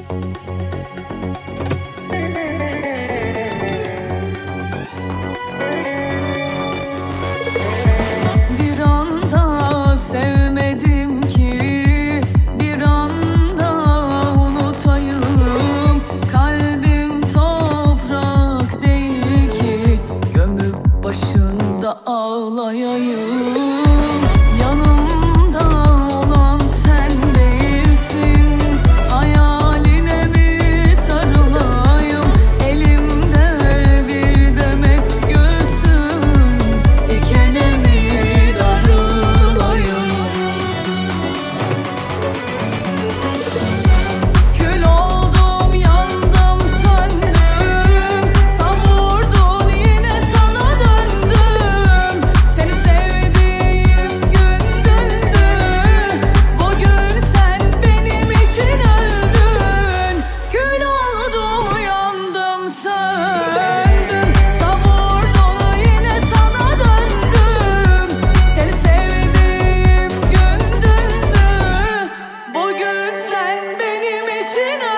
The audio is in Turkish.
Bir anda sevmedim ki bir anda unutayım. Kalbim toprak değil ki gömüp başında ağlayayım. Yanımda olan sen değilsin, hayaline mi sarılayım? Elimde bir demet gülsün, dikene mi darılayım? Kül oldum, yandım, söndüm, savurdun yine sana döndüm. Seni sevdiğim gün dündü, bugün sen benim için öldün. Kül oldum, yandım, söndüm, savurdun yine sana döndüm. Seni sevdiğim gün dündü, bugün sen benim için öldün.